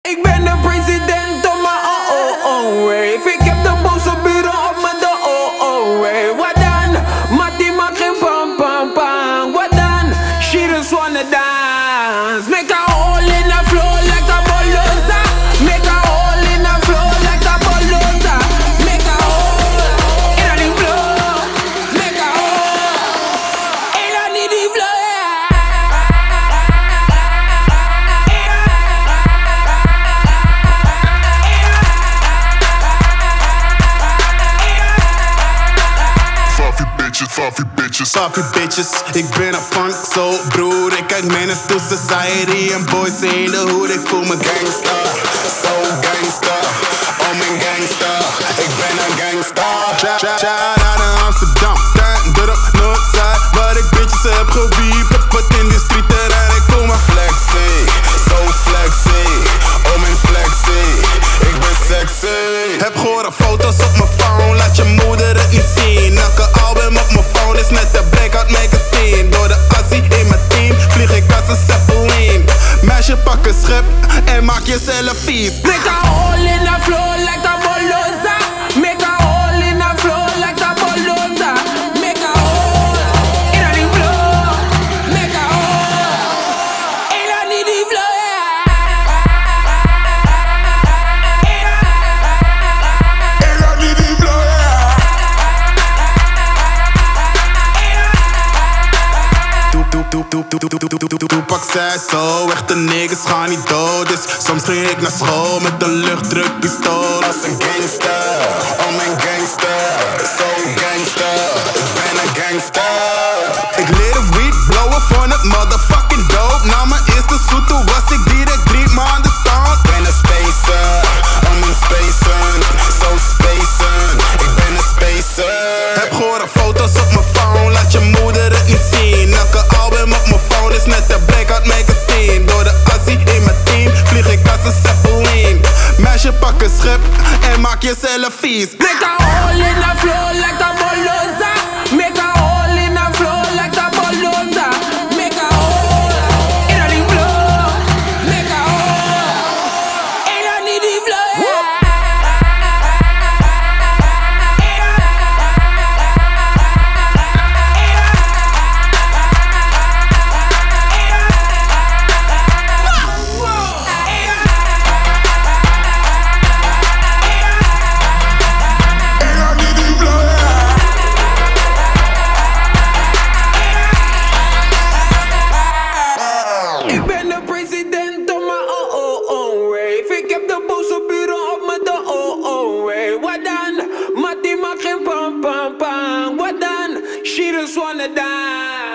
Ik ben de president op mijn wave. Ik heb de boze buren op mijn wave. Wat dan? Mattie maakt geen pam pam pam. Wat dan? She just wanna dance. Make a hole in the floor like a bulldozer. Make a hole in the floor like a bulldozer. Make a hole in the floor. Make a hole in the floor. Fuffy bitches, ik ben een funk soul broer. Ik kijk menace to society en boys in de hood. Ik voel me gangster, so gangster. Oh mijn gangster, ik ben een gangster. Shout out naar Amsterdam, door op Noordzij. Waar ik bitches heb gewiept, op het in de street en ik voel me flexy, so flexy. Oh mijn flexy, ik ben sexy. Heb gore foto's op mijn phone, laat je moeder het niet zien. Elke album op mijn phone is net een breakout magazine. Door de assie in mijn team vlieg ik als een zeppelin. Meisje pak een schep en maak jezelf vies. Make a hole in the floor like a bulldozer. Make a hole in the floor like a bulldozer. Make a hole in the floor. Make a hole in the floor. Toepak zei zo, echte niggas gaan niet dood. Dus soms ging ik naar school met een luchtdrukpistool. Als een gangster, oh mijn gangster, so gangster. Ik ben een gangster. Ik leerde weed blowen voor het motherfucking dope. Na mijn eerste zoet, toen was ik direct 3 maanden stoned. Ik ben een spacer, oh mijn spacer, so spacer. Ik ben een spacer. Heb gore foto's op mijn phone, laat je moeder het niet zien. Elke album op mijn phone is net een breakout magazine. Door de assie in mijn team vlieg ik als een zeppelin. Meisje pak een schep en maak jezelf vies. Make a hole in the floor like a bulldozer. Make a hole in the floor like a bulldozer. Make a hole in the floor. Make a hole in the floor. Ik ben de president op mijn wave. Ik heb de boze buren op mijn wave. Wat dan? Mattie maakt geen pam pam pam. Wat dan? She just wanna dance.